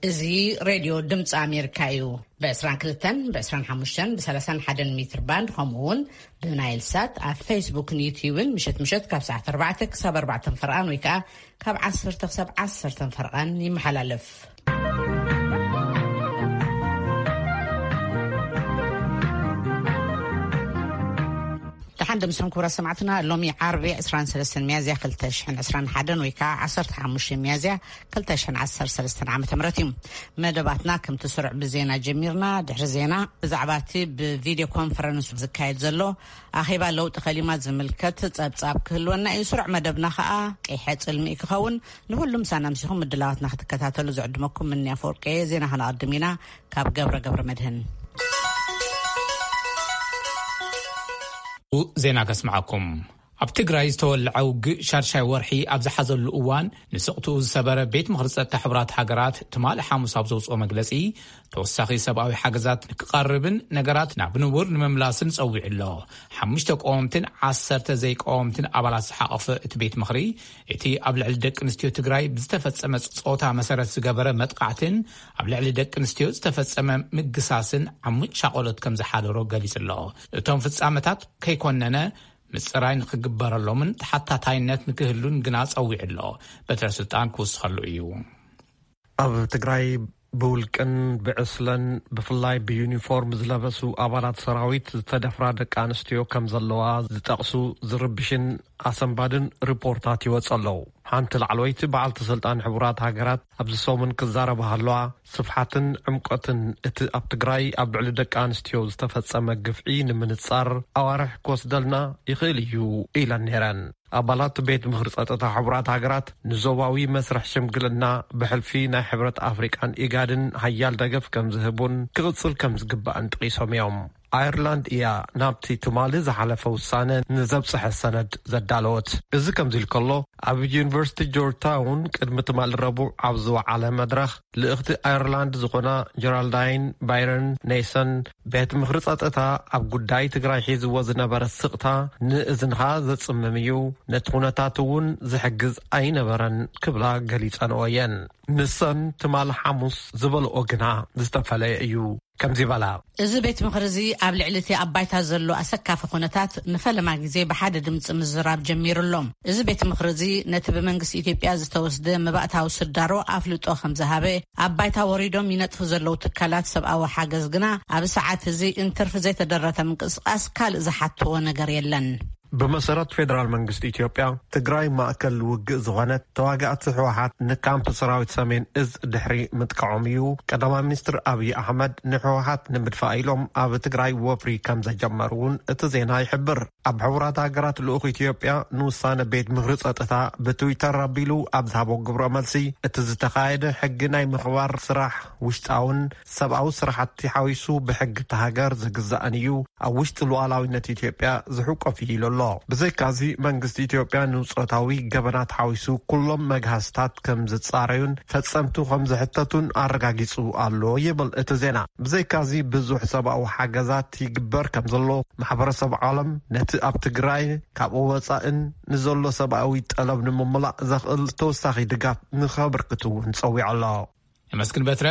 እዙይ ሬድዮ ድምፂ ኣሜሪካ እዩ። ብ22 ብ25 ብ31 ሜትር ባንድ ከምኡውን ብናይል ሳት ኣብ ፌስቡክን ዩቲዩብን ምሸት ካብ ሰዓት 4 ክሳብ 4 ፍርቃን ወይ ከዓ ካብ 10 ክሳብ 10 ፍርቃን ይመሓላለፍ። تحدم سمكورة سمعتنا اللومي عربي 23 ميازيا 2021 ويكا 15 ميازيا 2013 عام تمرتيم مدباتنا كم تسرع بزينا جميرنا دحر زينا زعباتي بفيديو كونفرنس بزكايد زلو أخيبا لو تخليمات زملكت تساب كلوانا يسرع مدبنا خاء كيحيط علمي كخون نقول مسانا مسيهم الدلواتنا خدكتاتلو زعدمكم من يافوركي زينا هنا قدمينا كاب قبر مدهن زينا كسمعكم ኣብ ትግራይ ዝተወልዐው ሻርሻይ ወርሒ ኣብ ዝሓዘሉ እዋን ንስቕቱ ዝሰበረ ቤት ምኽርፀት ሕብራት ሃገራት ትማል ሓሙስ ኣብ ዘውፅኦ መግለጺ ተወሳኺ ሰብኣዊ ሓገዛት ንክቐርብን ነገራት ናብ ንቡር ንምምላስን ጸዊዑ ኣሎ። 5 ቆወምትን 10 ዘይቆወምትን ኣባላት ዝሓቐፈ እቲ ቤት ምኽሪ እቲ ኣብ ልዕሊ ደቂ ኣንስትዮ ትግራይ ብዝተፈጸመ ጾታ መሰረት ዝገበረ መጥቃዕትን ኣብ ልዕሊ ደቂ ኣንስትዮ ዝተፈጸመ ምግሳስን ዓሚቕ ሻቆሎት ከም ዝሓደሮ ገሊጹ ኣሎ። እቶም ፍጻመታት ከይኮነነ ምጽራይ ንክግበረሎምን ተሓታታይነት ንክህሉን ግና ጸዊዑ ኣሎ። በትረ ስልጣን ክውስኸሉ እዩ። ኣብ ትግራይ ብውልቅን ብዕስለን ብፍላይ ብዩኒፎርም ዝለበሱ ኣባላት ሰራዊት ዝተደፍራ ደቂ ኣንስትዮ ከም ዘለዋ ዝጠቕሱ ዝርብሽን ኣሰንባድን ሪፖርታት ይወጸለዉ። ሓንቲ ላዕለወይቲ በዓልቲ ስልጣን ሕቡራት ሃገራት ኣብዚ ሰሙን ክዛረባ ስፍሓትን ዕምቆትን እቲ ኣብ ትግራይ ኣብ ልዕሊ ደቂ ኣንስትዮ ዝተፈጸመ ግፍዒ ንምንጻር ኣዋርሕ ክወስደልና ይኽእል እዩ ኢለን ነይረን። ኣባላት ቤት ምኽሪ ጸጥታ ሕቡራት ሃገራት ንዞባዊ መስርሕ ሽምግልና ብሕልፊ ናይ ሕብረት ኣፍሪቃን ኢጋድን ሃያል ደገፍ ከም ዝህቡን ክቕጽል ከም ዝግባእን ጠቒሶም እዮም። ኣየርላንድ እያ ናብቲ ትማሊ ዝሓለፈ ውሳነ ንዘብጽሐ ሰነድ ዘዳለወት። እዚ ከምዚ ኢሉ ከሎ ኣብ ዩኒቨርሲቲ ጆርጅታውን ቅድሚ ትማሊ ረቡዕ ኣብ ዝወዓለ መድረኽ ልእኽቲ ኣየርላንድ ዝኾና ጀራልዳይን ባይረን ኔይሰን ቤት ምኽሪ ጸጥታ ኣብ ጉዳይ ትግራይ ሒዝዎ ዝነበረ ስቕታ ንእዝንኻ ዘጽምም እዩ፣ ነቲ ኩነታት እውን ዝሕግዝ ኣይነበረን ክብላ ገሊጸንኦ እየን። ንሰን ትማሊ ሓሙስ ዝበልኦ ግና ዝተፈለየ እዩ። ከምዚ በላ እዚ ቤት ምኽሪ እዚ ኣብ ልዕሊ እቲ ኣብ ባይታ ዘሎ ኣሰካፊ ኩነታት ንፈለማ ግዜ ብሓደ ድምፂ ምዝራብ ጀሚሩሎም። እዚ ቤት ምኽሪ እዚ ነቲ ብመንግስቲ ኢትዮጵያ ዝተወስደ መባእታዊ ስዳሮ ኣፍልጦ ከም ዝሃበ ኣብ ባይታ ወሪዶም ይነጥፉ ዘለው ትካላት ሰብኣዊ ሓገዝ ግና ኣብ ሰዓት እዚ እንትርፊ ዘይተደረተ ምንቅስቃስ ካልእ ዝሓትዎ ነገር የለን። بمسارات فيدرال منغست إثيوبيا تግራይ ማእከል ውግእ ዝኾነት ተዋጋእቲ ሕወሓት ንካምፕ ሰራዊት ሰሜን እዝ ድሕሪ ምጥቃዖም እዩ። ቀዳማይ ሚኒስትር አብይ አሕመድ ንሕወሓት ንምድፋእ ኢሎም ኣብ ትግራይ ወፍሪ ከም ዘጀመሩን እቲ ዜና ይሕብር። ኣብ ሕቡራት ሃገራት ልኡኽ ኢትዮጵያ ንውሳነ ቤት ምኽሪ ጸጥታ ብትዊተር ኣቢሉ ኣብ ዝሃቦ ግብረ መልሲ እቲ ዝተኻየደ ሕጊ ናይ ምኽባር ስራሕ ውሽጣውን ሰብኣዊ ስራሕቲ ሓዊሱ ብሕጊ ተሃገር ዝግዛእን እዩ፣ ኣብ ውሽጢ ሉዓላዊነት ኢትዮጵያ ዝሕቆፍ ኢሉ ኣሎ። ብዘይካዚ መንግስቲ ኢትዮጵያ ንውፅታዊ ገበናት ሓዊሱ ኩሎም መግሃስታት ከም ዝጻረዩን ፈጸምቱ ከም ዝሕተቱን ኣረጋጊጹ ኣሎ ይብል እቲ ዜና። ብዘይካዚ ብዙሕ ሰብኣዊ ሓገዛት ይግበር ከም ዘሎ ማሕበረሰብ ዓለም ነቲ ኣብ ትግራይ ካብ ወጻእን ንዘሎ ሰብኣዊ ጠለብ ንምምላእ ዘኽእል ተወሳኺ ድጋፍ ንኸብርክቱ ንጸዊዕ ኣሎ። መስክን በትረ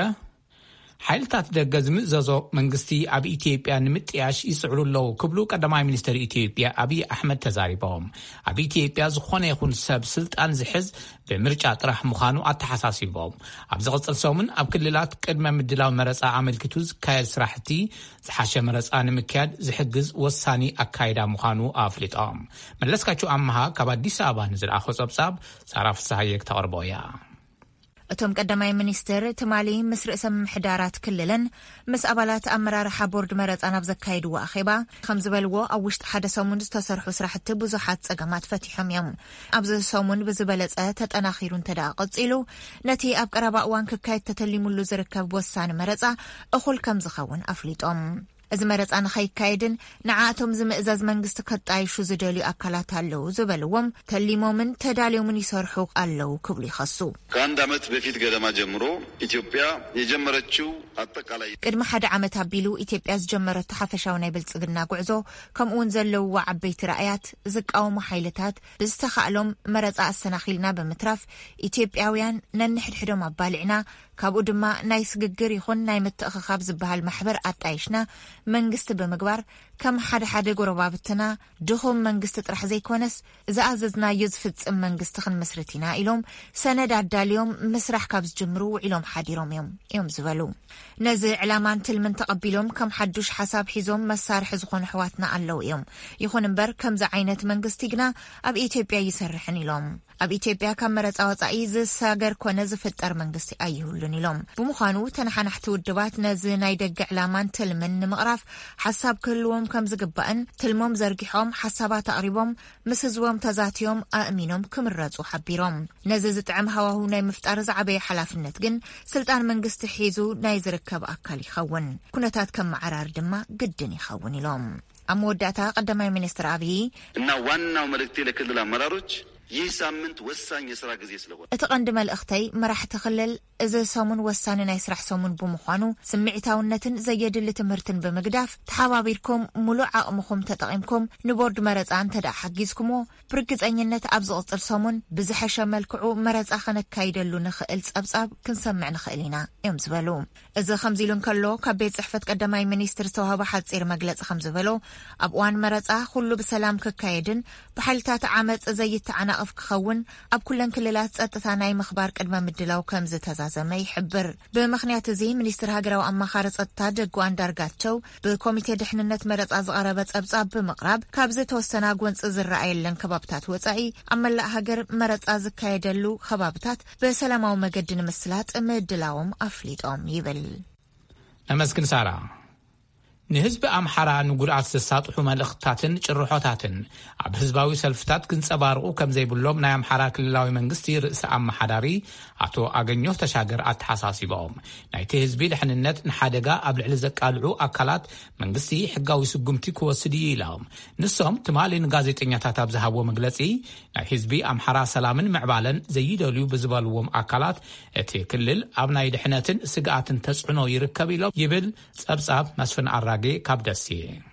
ሓይልታት ደገ ዝምዘዞ መንግስቲ ኣብ ኢትዮጵያ ንምጥያሽ ይስዕሩ ኣለዉ ክብሉ ቀዳማይ ሚኒስትር ኢትዮጵያ አብይ አሕመድ ተዛሪቦም። ኣብ ኢትዮጵያ ዝኾነ ይኹን ሰብ ስልጣን ዝሕዝ ብምርጫ ጥራሕ ምዃኑ ኣተሓሳሲቦም። ኣብ ዝቕፅል ሰሙን ኣብ ክልላት ቅድመ ምድላው መረፃ ኣመልኪቱ ዝካየድ ስራሕቲ ዝሓሸ መረፃ ንምክያድ ዝሕግዝ ወሳኒ ኣካይዳ ምዃኑ ኣፍሊጦም። መለስካቸው ኣምሃ ካብ አዲስ አበባ ንዝረኣኾ ጸብጻብ ሳራ ፍስሓየ ተቕርቦ እያ። እቶም ቀዳማይ ሚኒስትር ትማሊ ምስ ርእሰ ምሕዳራት ክልልን ምስ ኣባላት ኣመራርሓ ቦርድ መረፃ ናብ ዘካይድዎ ኣኼባ ከም ዝበልዎ ኣብ ውሽጢ ሓደ ሰሙን ዝተሰርሑ ስራሕቲ ብዙሓት ጸገማት ፈቲሖም እዮም። ኣብዚ ሰሙን ብዝበለጸ ተጠናኺሩ እንተደኣ ቀፂሉ ነቲ ኣብ ቀረባ እዋን ክካየድ ተተሊሙሉ ዝርከብ ወሳኒ መረፃ እኹል ከም ዝኸውን ኣፍሊጦም። እዚ መረፃ ንኸይካየድን ንዓቶም ዝምእዛዝ መንግስቲ ከጣይሹ ዝደልዩ ኣካላት ኣለው ዝበልዎም ተሊሞምን ተዳልዮምን ይሰርሑ ኣለው ክብሉ ይኸሱ። ከአንድ ዓመት በፊት ገደማ ጀምሮ ኢትዮጵያ የጀመረችው አጠቃላይ ቅድሚ ሓደ ዓመት ኣቢሉ ኢትዮጵያ ዝጀመረቱ ሓፈሻዊ ናይ ብልጽግና ጉዕዞ ከምኡውን ዘለውዋ ዓበይቲ ራእያት ዝቃወሙ ሓይልታት ብዝተኻእሎም መረፃ ኣሰናኺልና ብምትራፍ ኢትዮጵያውያን ነንሕድሕዶም ኣባሊዕና ካብኡ ድማ ናይ ስግግር ይኹን ናይ ምትእኽኻብ ዝበሃል ማሕበር ኣጣይሽና መንግስቲ ብምግባር ከም ሓደ ጎረባብትና ድኹም መንግስቲ ጥራሕ ዘይኮነስ ዝኣዘዝናዮ ዝፍጽም መንግስቲ ክንመስርት ኢና ኢሎም ሰነድ ኣዳልዮም ምስራሕ ካብ ዝጅምሩ ውዒሎም ሓዲሮም እዮም ዝበሉ። ነዚ ዕላማን ትልምን ተቐቢሎም ከም ሓዱሽ ሓሳብ ሒዞም መሳርሒ ዝኾኑ ሕዋትና ኣለው እዮም። ይኹን እምበር ከምዚ ዓይነት መንግስቲ ግና ኣብ ኢትዮጵያ ይሰርሕን ኢሎም። ኣብ ኢትዮጵያ ካብ መረፃ ወፃኢ ዝሳገር ኮነ ዝፍጠር መንግስቲ ኣይህሉን ኢሎም። ብምዃኑ ተነሓናሕቲ ውድባት ነዚ ናይ ደገ ዕላማን ትልምን ንምቕራፍ ሓሳብ ክህልዎም ከም ዝግባእን ትልሞም ዘርጊሖም ሓሳባት ኣቕሪቦም ምስ ህዝቦም ተዛትዮም ኣእሚኖም ክምረፁ ሓቢሮም። ነዚ ዝጥዕም ሃዋህው ናይ ምፍጣር ዝዓበየ ሓላፍነት ግን ስልጣን መንግስቲ ሒዙ ናይ ዝርከብ ኣካል ይኸውን። ኩነታት ከም ማዕራር ድማ ግድን ይኸውን ኢሎም። ኣብ መወዳእታ ቀዳማይ ሚኒስትር ኣብይ እና ዋናው መልእክቴ ለክልል አመራሮች ይህ ሳምንት ወሳኝ የሥራ ጊዜ ስለሆነ እቲ ቀንዲ መልእኽተይ መራሕቲ ክልል እዚ ሰሙን ወሳኒ ናይ ስራሕ ሰሙን ብምዃኑ ስምዒታውነትን ዘየድሊ ትምህርትን ብምግዳፍ ተሓባቢርኩም ሙሉእ ዓቕምኩም ተጠቒምኩም ንቦርድ መረፃ እንተደኣ ሓጊዝኩሞ ብርግፀኝነት ኣብ ዝቕፅል ሰሙን ብዝሐሸ መልክዑ መረፃ ክነካይደሉ ንኽእል ጸብጻብ ክንሰምዕ ንኽእል ኢና እዮም ዝበሉ። እዚ ከምዚ ኢሉ እንከሎ ካብ ቤት ጽሕፈት ቀዳማይ ሚኒስትር ዝተዋህበ ሓፂር መግለፂ ከም ዝበሎ ኣብ እዋን መረፃ ኩሉ ብሰላም ክካየድን ብሓይልታት ዓመፅ ዘይተዓናቕፍ ክኸውን ኣብ ኩለን ክልላት ጸጥታ ናይ ምኽባር ቅድመ ምድላው ከም ዝተዛዘመ ይሕብር። ብምኽንያት እዚ ሚኒስትር ሃገራዊ ኣማኻሪ ጸጥታ ደጉ አንዳርጋቸው ብኮሚቴ ድሕንነት መረፃ ዝቐረበ ጸብጻብ ብምቕራብ ካብዚ ተወሰና ጎንፂ ዝረኣየለን ከባብታት ወፃኢ ኣብ መላእ ሃገር መረፃ ዝካየደሉ ከባብታት ብሰላማዊ መገዲ ንምስላጥ ምድላዎም ኣፍሊጦም ይብል። ኣመስግን ሳራ ንህዝቢ ኣምሓራ ንጉድኣት ዘሳጥሑ መልእኽትታትን ጭርሖታትን ኣብ ህዝባዊ ሰልፍታት ክንጸባርቑ ከም ዘይብሎም ናይ ኣምሓራ ክልላዊ መንግስቲ ርእሲ ኣመሓዳሪ ኣቶ ኣገኘሁ ተሻገር ኣተሓሳሲቦም ናይቲ ህዝቢ ድሕንነት ንሓደጋ ኣብ ልዕሊ ዘቃልዑ ኣካላት መንግስቲ ሕጋዊ ስጉምቲ ክወስድ እዩ ኢሎም ንሶም ትማሊ ንጋዜጠኛታት ኣብ ዝሃቦ መግለጺ ናይ ህዝቢ ኣምሓራ ሰላምን ምዕባለን ዘይደልዩ ብዝበልዎም ኣካላት እቲ ክልል ኣብ ናይ ድሕነትን ስግኣትን ተጽዕኖ ይርከብ ኢሎም ይብል ጸብጻብ መስፍን ኣራጌ ካብ ደሴ።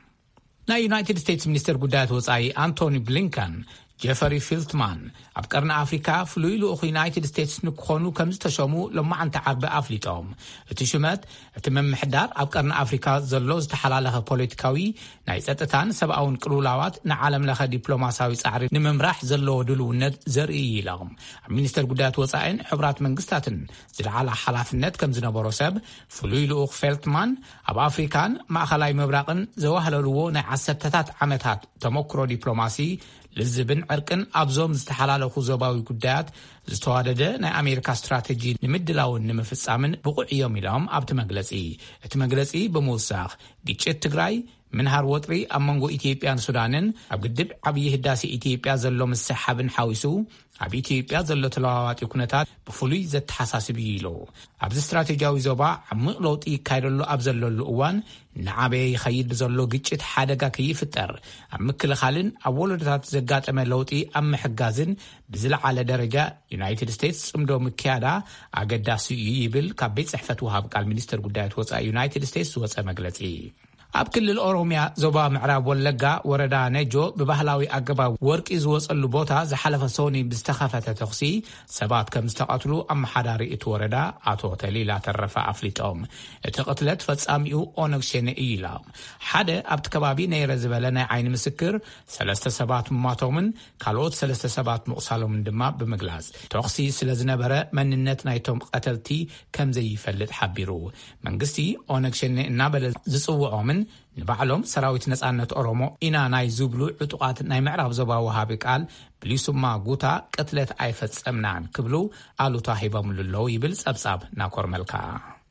ናይ ዩናይትድ ስቴትስ ሚኒስትር ጉዳያት ወፃኢ አንቶኒ ብሊንከን ጀፈሪ ፊልትማን ኣብ ቀርኒ ኣፍሪካ ፍሉይ ልኡኽ ዩናይትድ ስቴትስ ንክኾኑ ከም ዝተሸሙ ሎማዓንቲ ዓርቢ ኣፍሊጦም እቲ ሽመት እቲ ምምሕዳር ኣብ ቀርኒ ኣፍሪካ ዘሎ ዝተሓላለኸ ፖለቲካዊ ናይ ጸጥታን ሰብኣውን ቅልውላዋት ንዓለም ለኸ ዲፕሎማሲያዊ ጻዕሪ ንምምራሕ ዘለዎ ድልውነት ዘርኢ ኢሎም ኣብ ሚኒስትር ጉዳያት ወፃኢን ሕቡራት መንግስታትን ዝለዓለ ሓላፍነት ከም ዝነበሮ ሰብ ፍሉይ ልኡኽ ፊልትማን ኣብ ኣፍሪካን ማእኸላይ ምብራቕን ዘዋህለልዎ ናይ ዓሰርተታት ዓመታት ተሞክሮ ዲፕሎማሲ ልዝብን ዕርቅን ኣብዞም ዝተሓላለኹ ዞባዊ ጉዳያት ዝተዋደደ ናይ ኣሜሪካ ስትራቴጂ ንምድላውን ንምፍጻምን ብቑዕ እዮም ኢሎም ኣብቲ መግለጺ እቲ መግለጺ ብምውሳኽ ግጭት ትግራይ ምንሃር ወጥሪ ኣብ መንጎ ኢትዮጵያን ሱዳንን ኣብ ግድብ ዓብዪ ህዳሴ ኢትዮጵያ ዘሎ ምስሓብን ሓዊሱ ኣብ ኢትዮጵያ ዘሎ ተለዋዋጢ ኩነታት ብፍሉይ ዘተሓሳስብ እዩ ኢሉ ኣብዚ ስትራቴጂያዊ ዞባ ዓሚቕ ለውጢ ይካየደሉ ኣብ ዘለሉ እዋን ንዓበየ ይኸይድ ብዘሎ ግጭት ሓደጋ ከይፍጠር ኣብ ምክልኻልን ኣብ ወለዶታት ዘጋጠመ ለውጢ ኣብ ምሕጋዝን ብዝለዓለ ደረጃ ዩናይትድ ስቴትስ ጽምዶ ምክያዳ ኣገዳሲ እዩ ይብል ካብ ቤት ጽሕፈት ወሃብ ቃል ሚኒስትር ጉዳያት ወፃኢ ዩናይትድ ስቴትስ ዝወፀ መግለጺ። ኣብ ክልል ኦሮሚያ ዞባ ምዕራብ ወለጋ ወረዳ ነጆ ብባህላዊ ኣገባብ ወርቂ ዝወፀሉ ቦታ ዝሓለፈ ሰኒ ብዝተኸፈተ ተኽሲ ሰባት ከም ዝተቐትሉ ኣመሓዳሪ እቲ ወረዳ ኣቶ ተሊላ ተረፈ ኣፍሊጦም እቲ ቅትለት ፈጻሚኡ ኦነግ ሸኔ እዩ ኢሎም ሓደ ኣብቲ ከባቢ ነይረ ዝበለ ናይ ዓይኒ ምስክር 3 ሰባት ምማቶምን ካልኦት 3 ሰባት ምቑሳሎምን ድማ ብምግላጽ ተኽሲ ስለ ዝነበረ መንነት ናይቶም ቀተልቲ ከም ዘይፈልጥ ሓቢሩ መንግስቲ ኦነግ ሸኔ እናበለ ዝጽውዖምን ንባዕሎም ሰራዊት ነጻነት ኦሮሞ ኢና ናይ ዝብሉ ዕጡቃት ናይ ምዕራብ ዞባ ወሃቢ ቃል ብሊሱማ ጉታ ቅትለት ኣይፈጸምናን ክብሉ ኣሉታ ሂቦምልለው ይብል ጸብጻብ ናኮር መልካ።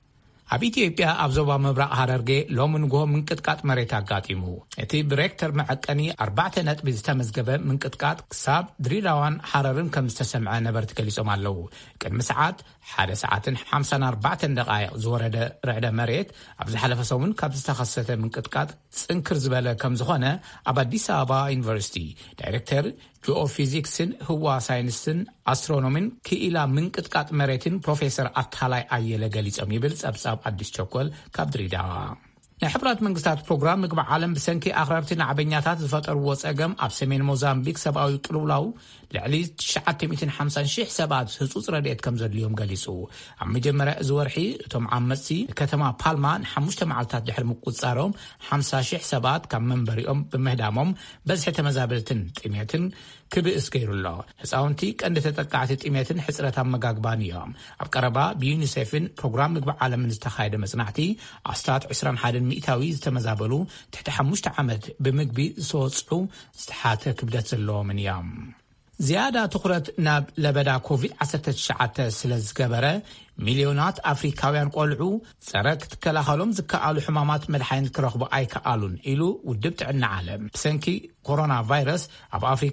ኣብ ኢትዮጵያ ኣብ ዞባ ምብራቕ ሃረርጌ ሎሚ ንግሆ ምንቅጥቃጥ መሬት ኣጋጢሙ እቲ ብሬክተር መዐቀኒ 4 ነጥቢ ዝተመዝገበ ምንቅጥቃጥ ክሳብ ድሬዳዋን ሓረርን ከም ዝተሰምዐ ነበርቲ ገሊጾም ኣለዉ። ቅድሚ ሰዓት 1:54 ደቂቕ ዝወረደ ርዕደ መሬት ኣብ ዝሓለፈ ሰሙን ካብ ዝተኸሰተ ምንቅጥቃጥ ጽንክር ዝበለ ከም ዝኾነ ኣብ አዲስ አበባ ዩኒቨርሲቲ ዳይሬክተር ጂኦፊዚክስን ህዋ ሳይንስን አስትሮኖሚን ክኢላ ምንቅጥቃጥ መሬትን ፕሮፌሰር አታላይ አየለ ገሊጾም ይብል ጸብጻብ አዲስ ቸኮል ካብ ድሬዳዋ። ናይ ሕቡራት መንግስታት ፕሮግራም ምግቢ ዓለም ብሰንኪ ኣኽራብትን ዓበኛታት ዝፈጠርዎ ጸገም ኣብ ሰሜን ሞዛምቢክ ሰብኣዊ ቅልውላው ልዕሊ 950,000 ሰባት ህጹጽ ረድኤት ከም ዘድልዮም ገሊጹ። ኣብ መጀመርያ እዚ ወርሒ እቶም ዓመጽቲ ከተማ ፓልማ ን5 መዓልታት ድሕሪ ምቁጻሮም 50,000 ሰባት ካብ መንበሪኦም ብምህዳሞም በዝሒ ተመዛበልትን ጥሜትን ክብእስ ገይሩሎ። ህፃውንቲ ቀንዲ ተጠቃዕቲ ጥሜትን ሕፅረት ኣመጋግባን እዮም። ኣብ ቀረባ ብዩኒሴፍን ፕሮግራም ምግቢ ዓለምን ዝተኻየደ መጽናዕቲ ኣስታት 21 ሚእታዊ ዝተመዛበሉ ትሕቲ 5 ዓመት ብምግቢ ዝወጽዑ ዝተሓተ ክብደት ዘለዎምን እዮም። ዝያዳ ትኹረት ናብ ለበዳ ኮቪድ-19 ስለ ዝገበረ ሚልዮናት ኣፍሪካውያን ቆልዑ ፀረ ክትከላኸሎም ዝከኣሉ ሕማማት መድሓኒት ክረኽቡ ኣይከኣሉን ኢሉ ውድብ ጥዕና ዓለም ብሰንኪ ኮሮና ቫይረስ ኣብ ኣፍሪካ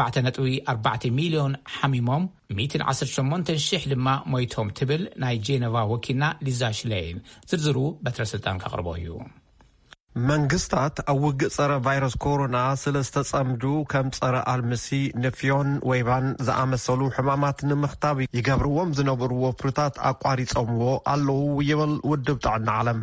4.4 ሚልዮን ሓሚሞም 118,000 ድማ ሞይቶም ትብል ናይ ጄኔቫ ወኪልና ሊዛ ሽሌይን ዝርዝሩ በትረ ስልጣን ከቕርቦ እዩ። መንግስታት ኣብ ውግእ ጸረ ቫይረስ ኮሮና ስለ ዝተጸምዱ ከም ጸረ ኣልምሲ ንፍዮን ወይባን ዝኣመሰሉ ሕማማት ንምኽታብ ይገብርዎም ዝነበሩ ወፍርታት ኣቋሪጾምዎ ኣለዉ ይብል ውድብ ጥዕና ዓለም።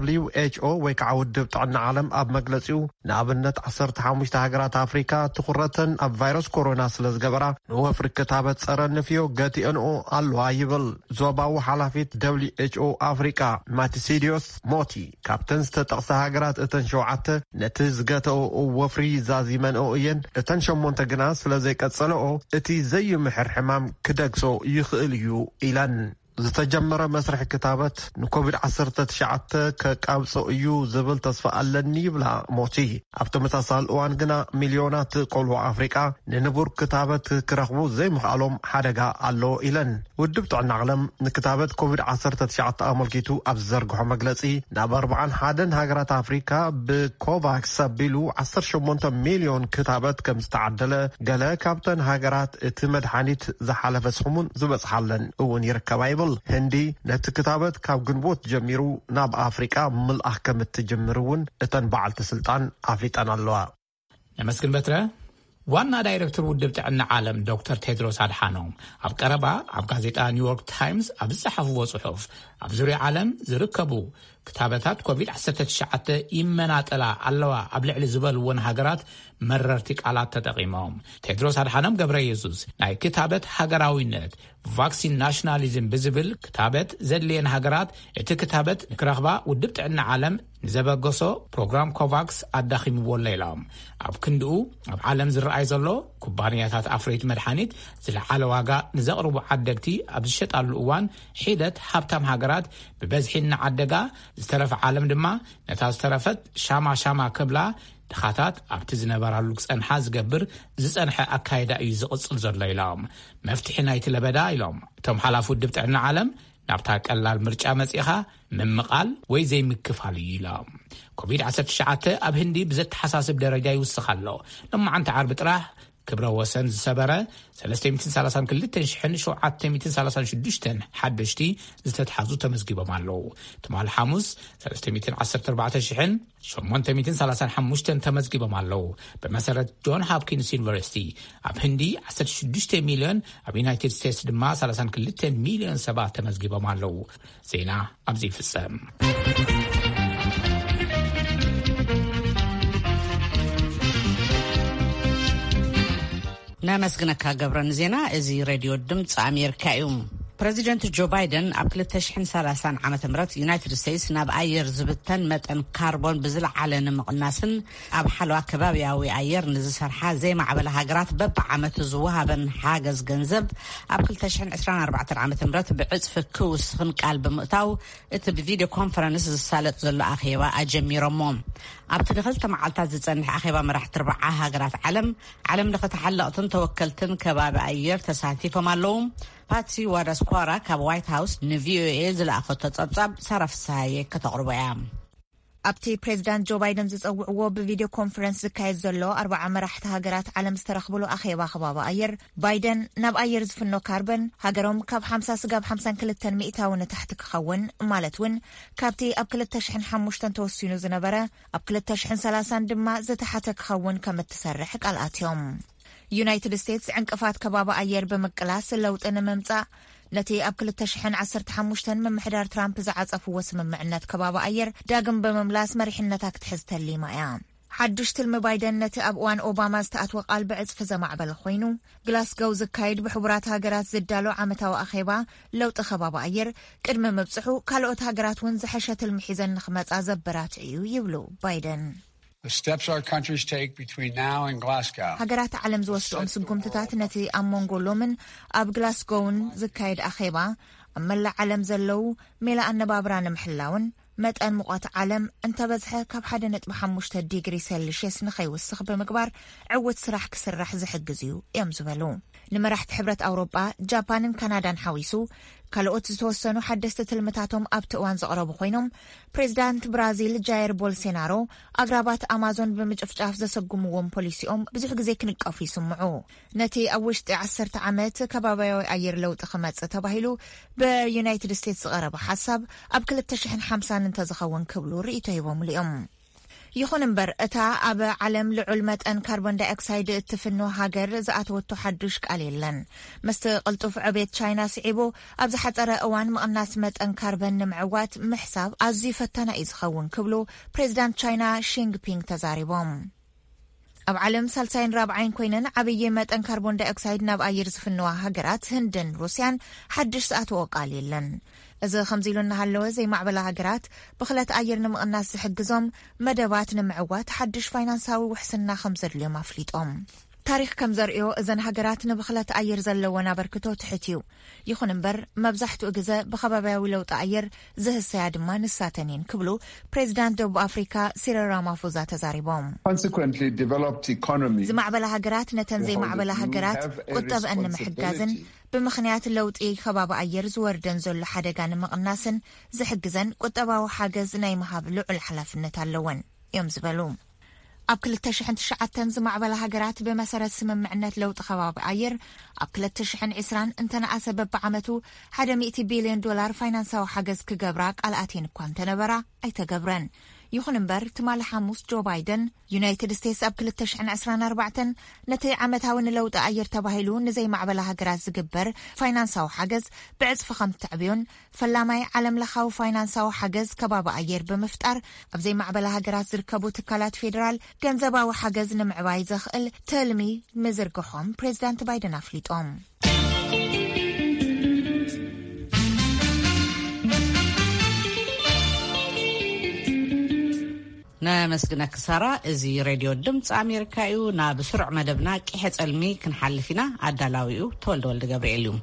WHO ወይ ከዓ ውድብ ጥዕና ዓለም ኣብ መግለጺኡ ንኣብነት 15 ሃገራት ኣፍሪካ ትኹረተን ኣብ ቫይረስ ኮሮና ስለ ዝገበራ ንወፍሪ ክታበት ጸረ ንፍዮ ገቲአንኦ ኣለዋ ይብል። ዞባዊ ሓላፊት WHO ኣፍሪካ ማቲሲዲዮስ ሞቲ ካብተን ዝተጠቕሰ ሃገራት እተን 7 ነቲ ዝገተኦ ወፍሪ ዛዚመንኦ እየን። እተን 8 ግና ስለ ዘይቀጸለኦ እቲ ዘይምሕር ሕማም ክደግሶ ይኽእል እዩ ኢለን። ዝተጀመረ መስርሕ ክታበት ንኮቪድ-19 ከቃብጾ እዩ ዝብል ተስፋ ኣለኒ ይብላ ሞቲ። ኣብ ተመሳሳሊ እዋን ግና ሚልዮናት ቆልዑ ኣፍሪቃ ንንቡር ክታበት ክረኽቡ ዘይምኽኣሎም ሓደጋ ኣሎ ኢለን። ውድብ ጥዕና ዓለም ንክታበት ኮቪድ-19 ኣመልኪቱ ኣብ ዝዘርግሖ መግለጺ ናብ 41 ሃገራት ኣፍሪካ ብኮቫክስ ኣቢሉ 18 ሚልዮን ክታበት ከም ዝተዓደለ ገለ ካብተን ሃገራት እቲ መድሓኒት ዝሓለፈ ሰሙን ዝበጽሓለን እውን ይርከባ ይብል። ህንዲ ነቲ ክታበት ካብ ግንቦት ጀሚሩ ናብ ኣፍሪቃ ምልኣኽ ከም እትጅምር እውን እተን በዓልቲ ስልጣን ኣፍሊጠን ኣለዋ። ነመስግን በትረ። ዋና ዳይሬክተር ውድብ ጥዕና ዓለም ዶክተር ቴድሮስ ኣድሓኖም ኣብ ቀረባ ኣብ ጋዜጣ ኒውዮርክ ታይምስ ኣብ ዝጸሓፍዎ ጽሑፍ ኣብ ዙርያ ዓለም ዝርከቡ ክታበታት ኮቪድ-19 ይመናጠላ ኣለዋ ኣብ ልዕሊ ዝበልዎን ሃገራት መረርቲ ቃላት ተጠቒሞም። ቴድሮስ ኣድሓኖም ገብረ ኢየሱስ ናይ ክታበት ሃገራዊነት ቫክሲን ናሽናሊዝም ብዝብል ክታበት ዘድልየን ሃገራት እቲ ክታበት ንክረኽባ ውድብ ጥዕና ዓለም ንዘበገሶ ፕሮግራም ኮቫክስ ኣዳኺምዎሎ ኢሎም። ኣብ ክንድኡ ኣብ ዓለም ዝረኣይ ዘሎ ኩባንያታት ኣፍሬት መድሓኒት ዝለዓለ ዋጋ ንዘቕርቡ ዓደግቲ ኣብ ዝሸጣሉ እዋን ሒደት ሃብታም ሃገራት ብበዝሒ እናዓደጋ ዝተረፈ ዓለም ድማ ነታ ዝተረፈት ሻማ ከብላ ድኻታት ኣብቲ ዝነበራሉ ክጸንሓ ዝገብር ዝጸንሐ ኣካይዳ እዩ ዝቕጽል ዘሎ ኢሎም። መፍትሒ ናይቲ ለበዳ ኢሎም እቶም ሓላፍ ውድብ ጥዕና ዓለም ናብታ ቀላል ምርጫ መጺኻ ምምቓል ወይ ዘይምክፋል እዩ ኢሎም። ኮቪድ-19 ኣብ ህንዲ ብዘተሓሳስብ ደረጃ ይውስኽ ኣሎ። ሎማዓንቲ ዓርቢ ጥራሕ ክብረ ወሰን ዝሰበረ 332,736 ሓደሽቲ ዝተተሓዙ ተመዝጊቦም ኣለዉ። ትማል ሓሙስ 314,835 ተመዝጊቦም ኣለዉ። ብመሰረት ጆን ሃፕኪንስ ዩኒቨርሲቲ ኣብ ህንዲ 16 ሚልዮን ኣብ ዩናይትድ ስቴትስ ድማ 32 ሚልዮን ሰባት ተመዝጊቦም ኣለዉ። ዜና ኣብዚ ይፍጸም። ናመስግነካ ገብረን ዜና እዚ ሬድዮ ድምፂ ኣሜሪካ እዩ። ፕሬዚደንት ጆ ባይደን ኣብ 2030 ዓ.ም ዩናይትድ ስቴትስ ናብ ኣየር ዝብተን መጠን ካርቦን ብዝለዓለ ንምቕናስን ኣብ ሓለዋ ከባቢያዊ ኣየር ንዝሰርሓ ዘይማዕበለ ሃገራት በብዓመቱ ዝወሃበን ሓገዝ ገንዘብ ኣብ 2024 ዓ.ም ብዕፅፊ ክውስኽን ቃል ብምእታው እቲ ብቪድዮ ኮንፈረንስ ዝሳለጥ ዘሎ ኣኼባ ኣጀሚሮሞ። ኣብቲ ንኽልተ መዓልታት ዝጸንሕ ኣኼባ መራሕቲ 40 ሃገራት ዓለም ለኸ ተሓለቕትን ተወከልትን ከባቢ ኣየር ተሳቲፎም ኣለዉ። ፓትሲ ዋዳስኳራ ካብ ዋይት ሃውስ ንቪኦኤ ዝለኣኸቶ ጸብጻብ ሳራፍሳየ ከተቕርበያ ኣብቲ ፕሬዚዳንት ጆ ባይደን ዝጸውዕዎ ብቪዲዮ ኮንፈረንስ ዝካየድ ዘሎ 40 መራሕቲ ሃገራት ዓለም ዝተረኽብሉ ኣኼባ ከባቢ ኣየር ባይደን ናብ ኣየር ዝፍኖ ካርበን ሃገሮም ካብ 50 ስጋብ 52 ሚእታውን ንታሕቲ ክኸውን ማለት እውን ካብቲ ኣብ 2005 ተወሲኑ ዝነበረ ኣብ 2030 ድማ ዝተሓተ ክኸውን ከም እትሰርሕ ቃልኣትዮም ዩናይትድ ስቴትስ ዕንቅፋት ከባቢ ኣየር ብምቅላስ ለውጢ ንምምጻእ ነቲ ኣብ 2015 ምምሕዳር ትራምፕ ዝዓጸፍዎ ስምምዕነት ከባቢ ኣየር ዳግም ብምምላስ መሪሕነታ ክትሕዝ ተሊማ እያ ሓድሽ ትልሚ ባይደን ነቲ ኣብ እዋን ኦባማ ዝተኣትወ ቃል ብዕጽፊ ዘማዕበለ ኮይኑ ግላስጎው ዝካየድ ብሕቡራት ሃገራት ዝዳሎ ዓመታዊ ኣኼባ ለውጢ ከባቢ ኣየር ቅድሚ ምብጽሑ ካልኦት ሃገራት እውን ዝሐሸ ትልሚ ሒዘን ንኽመጻ ዘበራትዕዩ ይብሉ ባይደን The steps our countries take between now and Glasgow. ሃገራት ዓለም ዝወስዶም ስጉምትታት ነቲ ኣብ ሞንጎሎምን ኣብ ግላስጎውን ዝካየድ ኣኼባ ኣብ መላእ ዓለም ዘለው ሜላ ኣነባብራ ንምሕላውን መጠን ሙቐት ዓለም እንተበዝሐ ካብ 1.5 ዲግሪ ሴልሺየስ ንኸይውስኽ ብምግባር ዕውት ስራሕ ክስራሕ ዝሕግዝ እዩ እዮም ዝበሉ ንመራሕቲ ሕብረት ኣውሮጳ ጃፓንን ካናዳን ሓዊሱ ካልኦት ዝተወሰኑ ሓደስቲ ትልምታቶም ኣብቲ እዋን ዘቕረቡ ኮይኖም ፕሬዚዳንት ብራዚል ጃይር ቦልሶናሮ ኣግራባት ኣማዞን ብምጭፍጫፍ ዘሰጉምዎም ፖሊሲኦም ብዙሕ ግዜ ክንቀፉ ይስምዑ ነቲ ኣብ ውሽጢ 10 ዓመት ከባቢያዊ ኣየር ለውጢ ክመጽእ ተባሂሉ ብዩናይትድ ስቴትስ ዝቐረበ ሓሳብ ኣብ 2050 እንተዝኸውን ክብሉ ርእይቶ ሂቦም ልኦም ይኹን እምበር እታ ኣብ ዓለም ልዑል መጠን ካርቦን ዳይኦክሳይድ እትፍኖ ሃገር ዝኣተወቶ ሓዱሽ ቃል የለን ምስቲ ቅልጡፍ ዕቤት ቻይና ስዒቡ ኣብ ዝሓፀረ እዋን ምቕናስ መጠን ካርበን ንምዕዋት ምሕሳብ ኣዝዩ ፈተና እዩ ዝኸውን ክብሉ ፕሬዚዳንት ቻይና ሺንግፒንግ ተዛሪቦም ኣብ ዓለም ሳልሳይን ራብዓይን ኮይነን ዓብይ መጠን ካርቦን ዳይኦክሳይድ ናብ ኣየር ዝፍንዋ ሃገራት ህንድን ሩስያን ሓድሽ ዝኣተወ ቃል የለን እዚ ከምዚሉ እናሃለወ ዘይማዕበላ ሃገራት ብኽለት ኣየር ንምቕናስ ዝሕግዞም መደባት ንምዕዋት ሓድሽ ፋይናንሳዊ ውሕስና ከም ዘድልዮም ኣፍሊጦም ታሪክ ከም ዘርእዮ እዘን ሃገራት ንብኽለት ኣየር ዘለወን ኣበርክቶ ትሕትዩ ይኹን እምበር መብዛሕትኡ ግዜ ብኸባቢያዊ ለውጢ ኣየር ዝህሰያ ድማ ንሳተን እየን ክብሉ ፕሬዚዳንት ደቡብ ኣፍሪካ ሲሪል ራማፎዛ ተዛሪቦም ዝማዕበላ ሃገራት ነተን ዘይማዕበላ ሃገራት ቁጠብአን ንምሕጋዝን ብምኽንያት ለውጢ ከባቢ ኣየር ዝወርደን ዘሎ ሓደጋ ንምቕናስን ዝሕግዘን ቁጠባዊ ሓገዝ ናይ ምሃብ ልዑል ሓላፍነት ኣለወን እዮም ዝበሉ ኣብ 2009 ዝማዕበላ ሃገራት ብመሰረት ስምምዕነት ለውጢ ከባቢ ኣየር ኣብ 2020 እንተነኣሰ በብዓመቱ $100 ቢልዮን ፋይናንሳዊ ሓገዝ ክገብራ ቃልኣተን እኳ እንተነበራ ኣይተገብረን ይኹን እምበር ትማሊ ሓሙስ ጆ ባይደን ዩናይትድ ስቴትስ ኣብ 2024 ነቲ ዓመታዊ ንለውጢ ኣየር ተባሂሉ ንዘይማዕበላ ሃገራት ዝግበር ፋይናንሳዊ ሓገዝ ብዕጽፊ ከም ትዕብዮን ፈላማይ ዓለም ለኻዊ ፋይናንሳዊ ሓገዝ ከባቢ ኣየር ብምፍጣር ኣብ ዘይማዕበላ ሃገራት ዝርከቡ ትካላት ፌደራል ገንዘባዊ ሓገዝ ንምዕባይ ዘኽእል ተልሚ ምዝርግሖም ፕሬዚዳንት ባይደን ኣፍሊጦም نمسكنا كسارة إزي راديو الدمت أمريكا يو بسرعة مدبنا كي حتسلمي كنحلفنا عدالاويو تولد ولد جابريليوم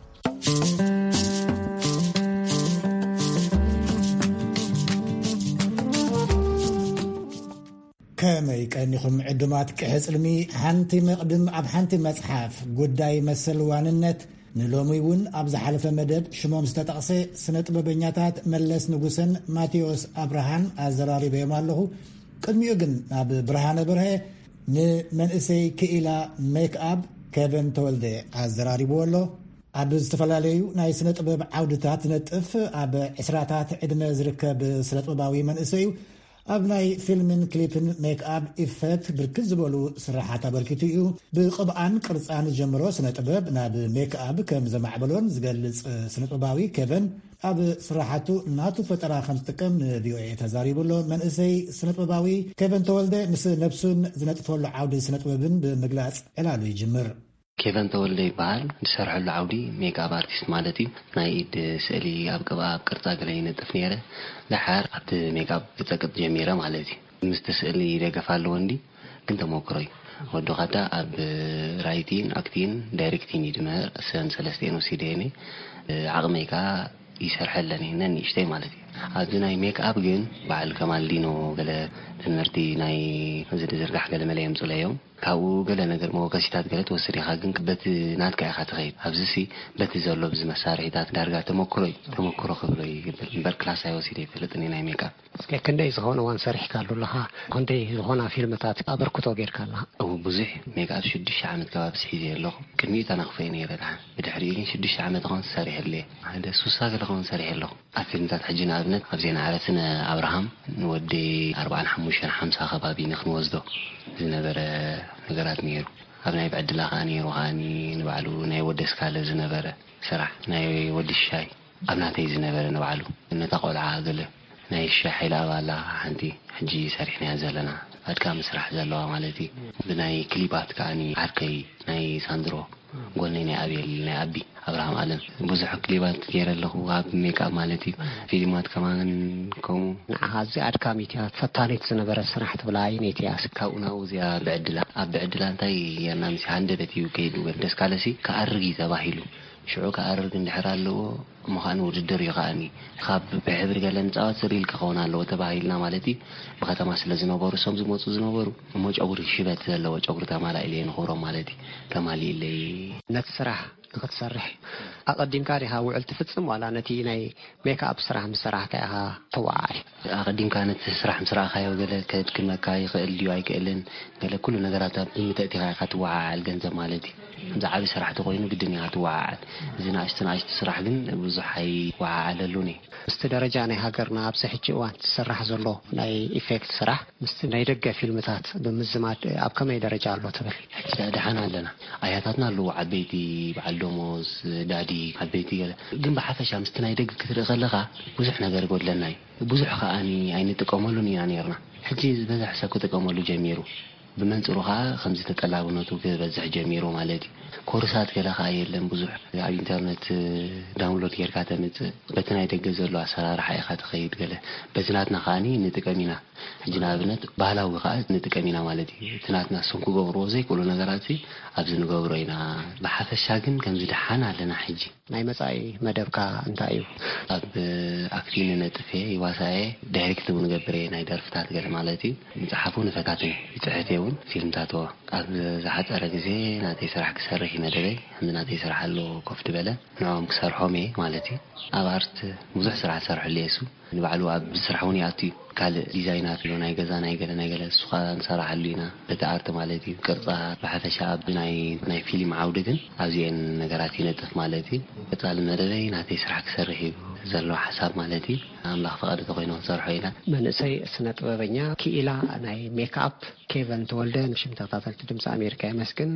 كما يكأنكم عدمات كحتسلمي حنتي مقدم أب حنتي مصحف قداي مسل واننت نلوميون أبز حلف مدب شموم ستتقصي سنة ببنياتات ملس نقوسن ماتيوس أبراهان أزراري بيمالله قدمي أغن أب برهان برهي نمنئسي كإلا ميك أب كيفن تولدي أزراري بولو أب استفلاليو ناي سنة بب عودتات نتف أب عسراتات عدم زركب سنة بباوي منئسيو أبناي فيلمن كليبن ميك أب إفكت بركز بولو سرحات بركتيو بقبعان قرصان جمرو سنة أباب ناب ميك أب كم زمع بلون زقلز سنة أباوي كيفن أب سرحاتو ناتو فترة خمستكم ديوئي تزاري بولو من إسي سنة أباوي كيفن تولده مس نفسون زنة فول عودة سنة أبابن بمقلاس إلالو يجمر كيفن تولده يبال نسرح العودي ميك أب أرتيست مالتي نايد سألي أب قباب كرتا قلين التفنيرة لحار عبد ميك أب بتسقط جميرة مالتي مستسألي رجع فالوندي كنت موكري ودو غدا أب رايتين أكتين دايركتين يدمر سن سلستين وسيديني عقميكا يسرح لني نني اشتي مالتي هذا ناي ميك أب جن بعد كمال دينو قال تمرتي ناي زد زرقح قال ملايم زليهم ካብኡ ገለ ነገር መወከሲታት ገለ ተወስዲኻ ግን በቲ ናትካ ኢኻ ትኸይድ ኣብዚሲ በቲ ዘሎ ብዚ መሳርሒታት ዳርጋ ተመክሮ ክብሎ ይግብል እምበር ክላስ ኣይወሲደ ይፈልጥኒ ናይ ሜካፕ እስኪ ክንደይ ዝኾነ ዋን ሰሪሕካ ኣለካ ክንደይ ዝኾነ ፊልምታት ኣበርክቶ ጌርካ ኣለካ ብዙሕ ሜካፕ 6 ዓመት ከባቢ ስሒዘ ኣለኹ ቅድሚኡ ተነኽፈይ ነይረ ድሓን ብድሕሪኡ ግን 6 ዓመት ኾን ሰሪሐለየ ሓደ ሱሳ ገለ ኾን ሰሪሐ ኣለኹ ኣብ ፊልምታት ሕጂ ንኣብነት ኣብ ዜና ዓረስን ኣብርሃም ንወዲ 45-50 ከባቢ ንክንወስዶ ዝነበረ ነገራት ነይሩ ኣብ ናይ ብዕድላ ኸዓ ነይሩ ኸዓኒ ንባዕሉ ናይ ወደስካለ ዝነበረ ስራሕ ናይ ወዲ ሻይ ኣብ ናተይ ዝነበረ ንባዕሉ ነታ ቆልዓ ገለ ናይ ሻይ ሓይላ ኣባላ ሓንቲ ሕጂ ሰሪሕናያ ዘለና ኣድካሚ ስራሕ ዘለዋ ማለት እዩ ብናይ ክሊባት ከዓኒ ዓርከይ ናይ ሳንድሮ ጎነይ ናይ ኣቤል ናይ ኣቢ ኣብርሃም ኣለም ብዙሕ ክሊባት ገይረ ኣለኹ ኣብ ሜካፕ ማለት እዩ ፊልማት ከማን ከምኡ ንዓዚ ኣድካሚት እያ ፈታኒት ዝነበረ ስራሕ ትብላይ ነቲ ያስካው ነው እዚኣ ብዕድላ ኣብ ብዕድላ እንታይ የና ምስ ሃንደበት እዩ ከይዱ ደስ ካለሲ ከኣርጊ ተባሂሉ ሽዑ ከኣርግ እንድሕር ኣለዎ ምዃኑ ውድድር ይኸኣኒ ካብ ብሕብሪ ገለ ንፃወት ስሪል ክኸውን ኣለዎ ተባሂልና ማለት እዩ ብከተማ ስለ ዝነበሩ እሶም ዝመፁ ዝነበሩ እሞ ጨጉሪ ሽበት ዘለዎ ጨጉሪ ተማላኢለየ ንኽብሮም ማለት እዩ ተማሊኢለይ ነቲ ስራሕ ንክትሰርሕ ኣቐዲምካ ዲኻ ውዕል ትፍፅም ዋላ ነቲ ናይ ሜካፕ ስራሕ ምስ ስራሕካ ኢኻ ተወዓል ኣቐዲምካ ነቲ ስራሕ ምስ ረኣኻዮ ገለ ከድክመካ ይኽእል ድዩ ኣይክእልን ገለ ኩሉ ነገራት ብምትእቲኻ ኢኻ ትወዓዓል ገንዘብ ማለት እዩ ዝዓቢ ስራሕቲ ኮይኑ ግድን ኢኻ ትወዓዓል እዚ ናእሽቲ ስራሕ ግን ብዙሕ ኣይወዓዓለሉኒ ምስቲ ደረጃ ናይ ሃገርና ኣብዚ ሕጂ እዋን ዝስራሕ ዘሎ ናይ ኢፌክት ስራሕ ምስቲ ናይ ደገ ፊልምታት ብምዝማድ ኣብ ከመይ ደረጃ ኣሎ ትብል ድሓና ኣለና ኣያታትና ኣለዉ ዓበይቲ በዓል ደሞዝ ዳዲ ዓበይቲ ገለ ግን ብሓፈሻ ምስቲ ናይ ደገ ክትርኢ ከለኻ ብዙሕ ነገር ይጎድለና እዩ ብዙሕ ከዓኒ ኣይንጥቀመሉን ኢና ነርና ሕጂ ዝበዝሕ ሰብ ክጥቀመሉ ጀሚሩ ብመንፅሩ ከዓ ከምዚ ተጠላብነቱ ክበዝሕ ጀሚሩ ማለት እዩ ኮርሳት ገለ ከዓ የለን ብዙሕ ኣብ ኢንተርኔት ዳውንሎድ ጌርካ ተምፅእ በቲ ናይ ደገ ዘሎ ኣሰራርሓ ኢኻ ትኸይድ ገለ በቲ ናትና ከዓኒ ንጥቀም ኢና ሕጂ ንኣብነት ባህላዊ ከዓ ንጥቀም ኢና ማለት እዩ እቲ ናትና እሶም ክገብርዎ ዘይክእሉ ነገራት ኣብዚ ንገብሮ ኢና ብሓፈሻ ግን ከምዚ ድሓን ኣለና ሕጂ ናይ መጻኢ መደብካ እንታይ እዩ ኣብ ኣክቲን ነጥፌ ይዋሳኤ ዳይሬክት እውን ገብረ ናይ ደርፍታት ገለ ማለት እዩ መፅሓፉ ንፈታትን ይፅሕፍ እውን ፊልምታት ኣብ ዝሓፀረ ግዜ ናተይ ስራሕ ክሰርሕ ይመደበይ ናተይ ስራሕ ኣሎ ኮፍ ትበለ ንዖም ክሰርሖም እየ ማለት እዩ ኣብ ኣርት ብዙሕ ስራሕ ሰርሑ ለየሱ ንባዕሉ ኣብ ስራሕ እውን ይኣቱ እዩ ካልእ ዲዛይናት ኣሎ ናይ ገዛ ናይ ገለ ሱኻ እንሰራሓሉ ኢና በቲ ኣርት ማለት እዩ ቅርፃ ብሓፈሻ ኣብ ናይ ፊልም ዓውዲ ግን ኣብዚአን ነገራት ይነጥፍ ማለት እዩ ቀፃሊ መደበይ ናተይ ስራሕ ክሰርሕ እዩ ዘሎ ሓሳብ ማለት እዩ ኣምላኽ ፈቃዱ ተኮይኑ ክንሰርሖ ኢና መንእሰይ ስነ ጥበበኛ ክኢላ ናይ ሜካፕ ኬቨን ተወልደ ንሽም ተኸታተልቲ ድምፂ ኣሜሪካ ይመስግን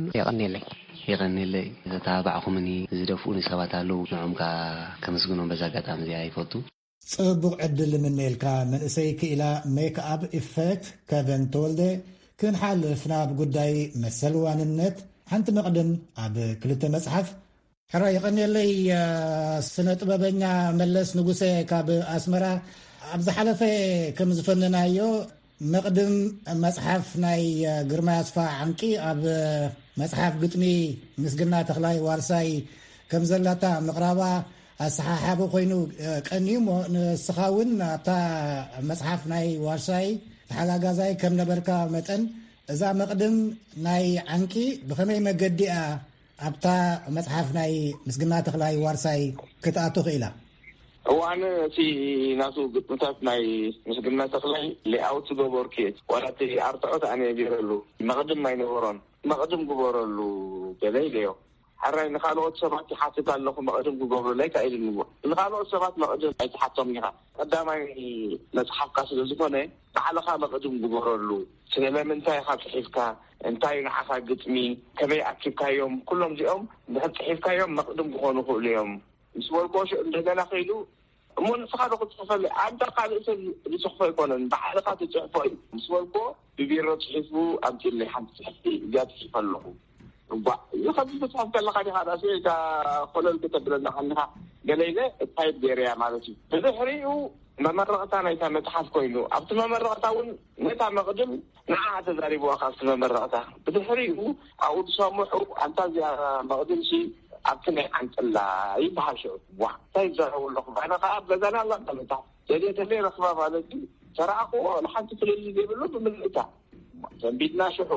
ይቐኒለይ ተታባዕኹምኒ ዝደፍኡኒ ሰባት ኣለዉ ንዖምካ ከመስግኖም በዛ ኣጋጣሚ እዚኣ ይፈቱ ጽቡቕ ዕድል ምንኤልካ መንእሰይ ክኢላ ሜክኣፕ ኢፌክት ኬቨን ተወልደ ክንሓልፍ ናብ ጉዳይ መሰል ዋንነት ሓንቲ መቕድም ኣብ 2 መጽሓፍ ሕራ ይቐኒለይ ስነ ጥበበኛ መለስ ንጉሴ ካብ ኣስመራ ኣብ ዝሓለፈ ከም ዝፈንናዮ መቕድም መጽሓፍ ናይ ግርማይ ኣስፋ ዓንቂ ኣብ መጽሓፍ ግጥሚ ምስግና ተኽላይ ዋርሳይ ከም ዘላታ ምቕራባ ኣሰሓሓቢ ኮይኑ ቀኒዩ ንስኻ እውን ኣብታ መጽሓፍ ናይ ዋርሳይ ተሓጋጋዛይ ከም ነበርካ መጠን እዛ መቕድም ናይ ዓንቂ ብኸመይ መገዲኣ ኣብታ መጽሓፍ ናይ ምስግና ተኽላይ ዋርሳይ ክትኣቱ ክኢላ እዋን እቲ ናቱ ግጥምታት ናይ ምስግና ተኽላይ ሌኣውት ገበርክት ዋላቲ ኣርትዖት ኣነ ገይረሉ መቕድም ኣይነበሮን መቕድም ግበረሉ ገለይለዮ حرّي نخالوت سبات حاسب الله مقدم جوجل لك أيد النبوة نخالوت سبات مقدم أي تحطم نها قدامي نصحف قصد زبونة تعلقها مقدم جوجل له سنة من تاي خاط حيفك انتاي نحفا قتمي كبي أكيد يوم كلهم اليوم بحط حيفك يوم مقدم جوجل اليوم مسؤول كوش عندنا خيلو مون فخارق الصحفة عند قاعد اسم الصحفة يكون بحلقات الصحفة مسؤول كو بيبيرو تحفو أمتي اللي حمد صحفي جات صحفة يخبز تصحف كاللقاني هذا شيء كخلال كتب لنا عنها قليلة الطيب ديريا مالتي بذحريو ما مرغتان ايتا متحف كوينو ابت ما مرغتاون نتا مقدم نعاد ذاري بواقف ما مرغتا بذحريو اعود سامحو انتازي مقدم شيء ابتني عن الله يبحر شعب واحد طيب زهو اللقب انا قاب لذانا الله متحف جديد تلي رخباب هذا شرعكو لحد تلي اللي بيقولوا بمن ايتا تنبيدنا شحو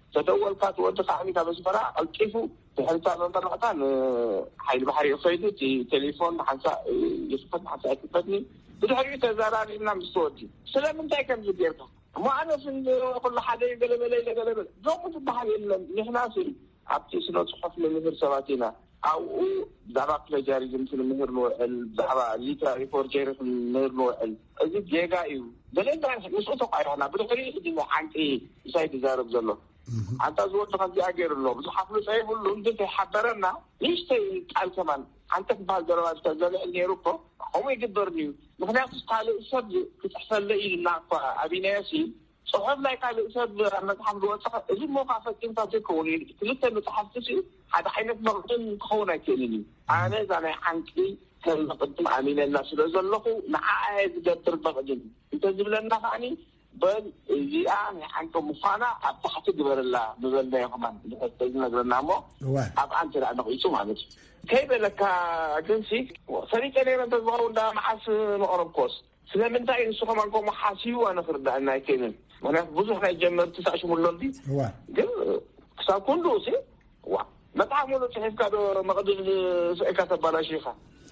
تدولك تودق عميك بس برا الكيفو بحلتا من طرقتان حيل بحري خيدتي تليفون حنسا يصفت حنسا أكتبتني بدحري تزاراني إنا مستودي سلام انتاي كم زبيرتها ما أنا في كل حدا يقلب لي زوم تبحري نحناسي عبتي سنو صحف لمهر سواتينا أو دعوات لجاري جمس المهر نوعل دعوة ليتا ريفور جيرس المهر نوعل أزيد جيغا إيو دلين دعوة نسوطو قايرنا بدحري إدينا عنك إيه يسايد زارب زلو أنت زود تخذي أجر الله بس حفل سايب له أنت حضرنا ليش تقال كمان أنت بحال دروات تزال اللي يروحه هم يقدرني مثلا قال أستاذ تحصل لي النعفة أبي ناسي صحاب لا قال أستاذ مزحم الوثق إذا موقع فكين تكوني كلتا متحسسي هذا حين مقدم كونا كلني أنا زاني عنكي كان مقدم عمين الناس لزلقوا مع هذا قدر مقدم يتجب لنا عني بل يعني عنكم مفانا أبتحت قبر الله بذلنا يخمان لحتاجنا قبرنا مو أب أنت لأنه يسوم عنك كيف لك جنسي فريق أنينا تظهرون دا محاس مقرب كوس سلام انتاين سوخ مانكم محاسي وانا فرد أننا كينن وانا بزوحنا يجمر 9 شمول لندي قل ساكون دوسي ما تعملوا تحيف كادو مقدر سأكاتب بلا شيخة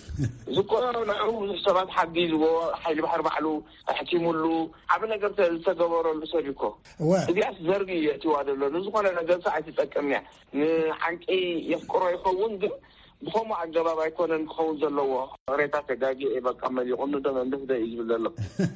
زكوا نعرف سبات حديث وحيل بحر معلو حكيم له عملنا قلت التجبر اللي إذا أسرقي تواد له زكوا أنا قلت ساعة تتكلم عنك إيه يفكر يخون ده بخوم عجبا بيكون نخون زلوا ريتا كداجي إبا كمل يقولون ده من ده يجيب له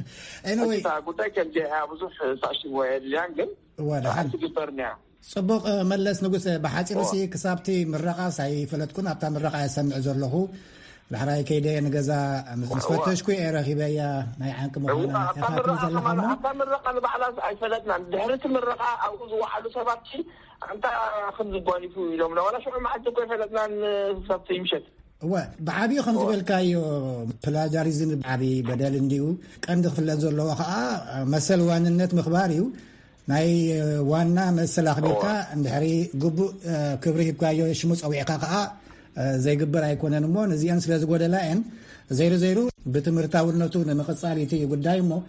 anyway قلت كان جاء بزوج ساشي ويد لانجل وأنا تقدرني صبوق ملس نقص بحاجة نسي كسبتي مرقة سعي فلتكون أبتا مرقة يسمع زرله الحراي كيدي نجزا مسفتش كوي رخيبيا ما عنكم ولا أفاتي زلهم أتم الرقة اللي بعلاس فلتنا دهرت الرقة أو واحد سبعتي أنت خمس بواني فوي لهم ولا شو ما عندك فلتنا سبتي مشت بعابي خمس بالكايو بلاجاريزم بعابي بدل انديو كان دخل زلوا مثل وان النت مخباريو ناي وانا مثل أخبرك ندحري قبو كبره بكايو شمس أو عقاقة زي قبر أيكون نمو نزيان سلاز قوة لائن زيرو بتمرتاونتو نمقصاليتي قدايمو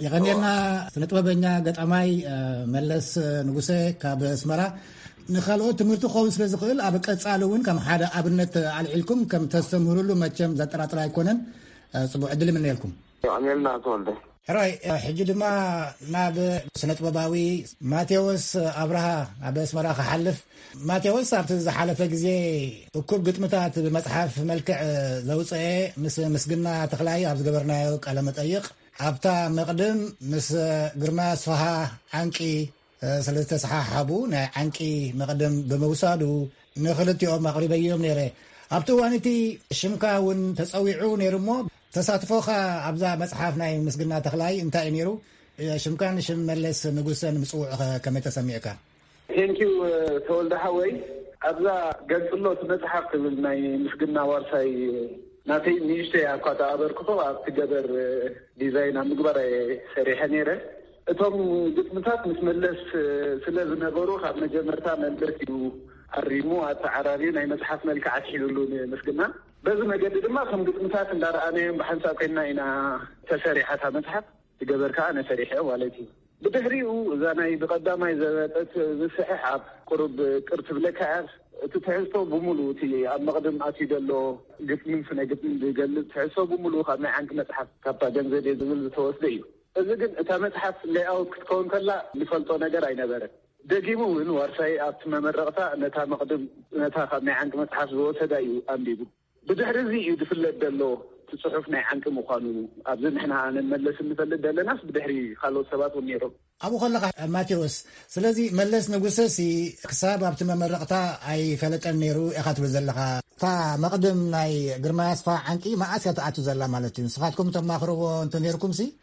يغنينا سنتوبنيا قد أماي ملس نقصي كاب اسمرا نخلو تمرتو خوص لزقل أبك أتسألون كم حدا أبنت عليكم كم تستمروا له ماتشم زاترات رايكونن صبو عدل من لكم عملنا طول ده راي حجد ما ناب سنة باباوي ماتيوس أبرها أبس مراخ حلف ماتيوس صارت حلف جزء وكل قطمتات بمصحف ملكع زوجة مسجنا تخلاي أبز قبرنا يوك على متأيق أبتا مقدم مس قرماس فها عنكي سلسة صحاح حبو عنكي مقدم بموسادو نخلت يوم مغربي يوم نيري أبتو وانتي شمكاون تسويعو نيرمو تساتفوخا أبزا مصحفنا مسجنا تخلاي انتا نيرو شمكان شملس نقولسن مسوع كما تسميعك Thank you تولد حوي أبزا قلت له تمسحف بالماي مسجنا وارساي ناتي نيشتي أكاتا أبركتو أبتقدر ديزاين مقبرة سريحة نيرة اتهم قسمتات مسملس سلاز نغروخ أبنا جمرتا ملبرتي الريمو التعرارين أي مسحف ملك عتحيلولون مسجنا بزم جدد ما خم قسمتات دار أنا بحنساب كنا إنا تسريحتها مسحف تقدر كأنا سريحة والتي بدهريو زاني بقدامي زادت بصحيح قرب كرتب لك عارف تتحسوا بملوتي المقدم أتيدلو قسم سنة قسم قال تحسوا بملو خدنا عنك مسحف كابا جنزل يزول توسدي إذا كنت مسحف لاyout تكون كلا لفلتو نجار أي نبرة دقيمو إنه ورساي أتم مرقطة نتا مقدم نتا خدنا عنك مسحف زوجة دايو أمديبو بدهرزي يدفل دلو تصحفنا عنك مقانون أبزن إحنا عن الملس المثل دلنا ناس بدهري خلوا سبات ونيرو أبو خلق ماتيوس سلازي ملس نقصسي كساب أبتم مرقطة أي فلت النيرو أخذ بزلها تا مقدم ناي قرماس فا عنكي ما أسيات أتو زلا مالتين صفاتكم تم آخروا أنتو نيركم سي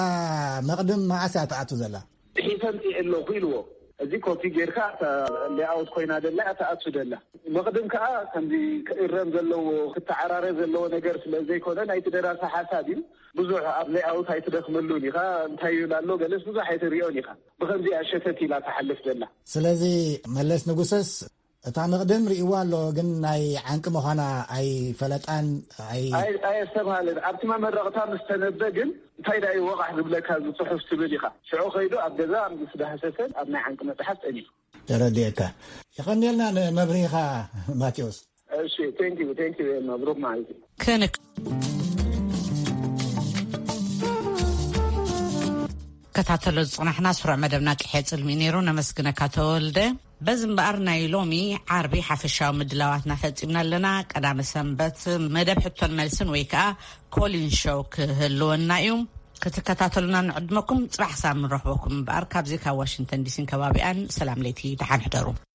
تا مقدم ما أسيات أتو زلا حيثنتي إلو قيلو زي كوتي غيركا لاyout كوينا دلا تاعتو دلا مقدم كا كندي كيرم زلو كتعرار زلو نجر سلازي كونا نايت دراسه حسابي بزح اب layout هاي تدخملوني خا انتي لالو جلس بزح هاي تريوني خا بخنزي اشتتي لا تحلف دلا سلازي ملس نغسس تا مقدم ريوالو جن ناي عنك مخانا اي فلطان اي سبحان ابتما مرقتا مستندقن تايدا يوقع قبلك هذا الصحف تبليخه شعو خيدو ابدزا مسدحسسن ابنا عنك متحس اني ترديك يقنلنا مبريخة ماتيوس ثانك يو مبروك معك كانك كتاتلو صنحنا سرع مدبنا كحيت المينيرو نمسكنك تولده بزن بقرنا يلومي عربي حفشاو مدلواتنا فتيمنا لنا قدام سنبت مدب حتون ملسن ويكا كولين شوك هلونا يوم كتكتاتلنا نعدمكم صباح سام نروح بكم بأركاب زيكا واشنطن دي سين كبابي سلام ليتي دحان حدرو